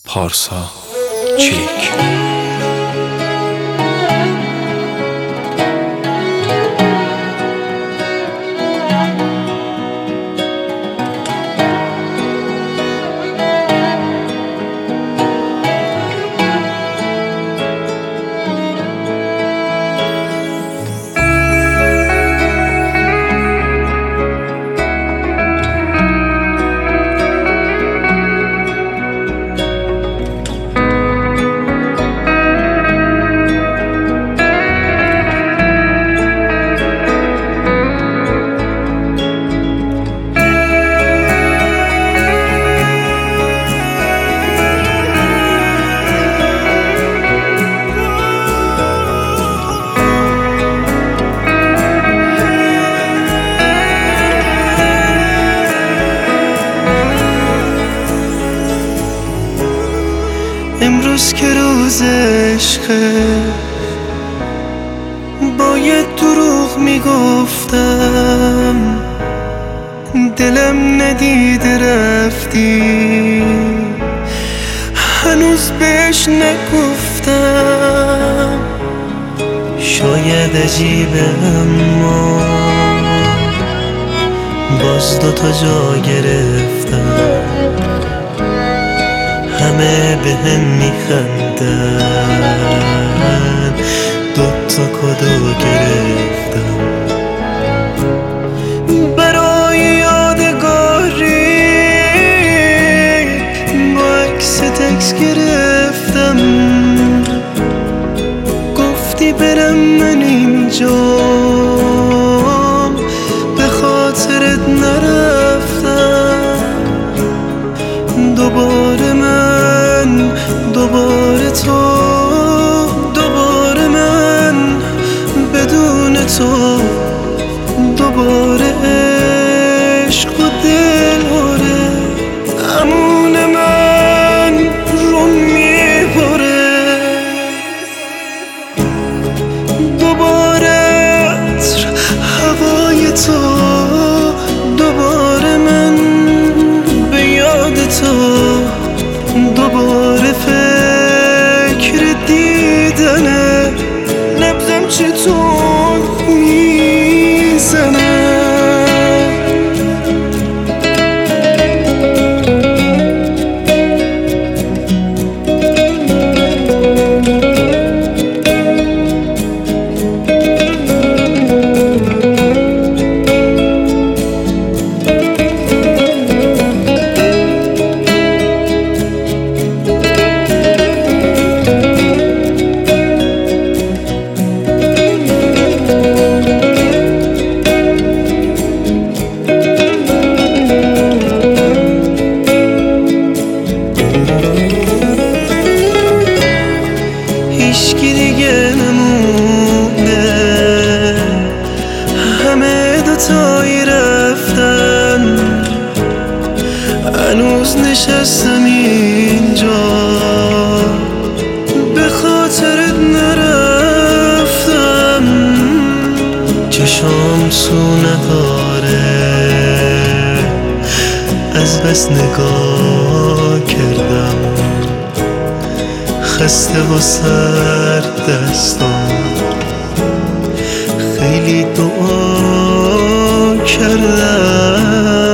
پارسا چریک. امروز که روز عشقه، باید دروغ میگفتم، دلم ندیده رفتی، هنوز بهش نگفتم. شاید عجیبه اما باز دوتا جا گرفتم، همه به هم میخندن، دوتا کدو گرفتم. برای یادگاری با عکس تکس گرفتم، گفتی برم من اینجام، به خاطرت نرفتم. دوباره من، دوباره تو، دوباره من بدون تو، دوباره عشق و دلهوره، امون من رو میبره. دوباره عطر هوای تو، دوباره من به یاد تو، دوباره فکر دیدنه، نبضم چطور میزنه. هیچکی دیگه نمونه، همه دوتایی رفتن، هنوز نشستم اینجا، به خاطرت نرفتم. چشام سو نداره، از بس نگاه کردم، خسته و سرد دستم، خیلی دعا کردم.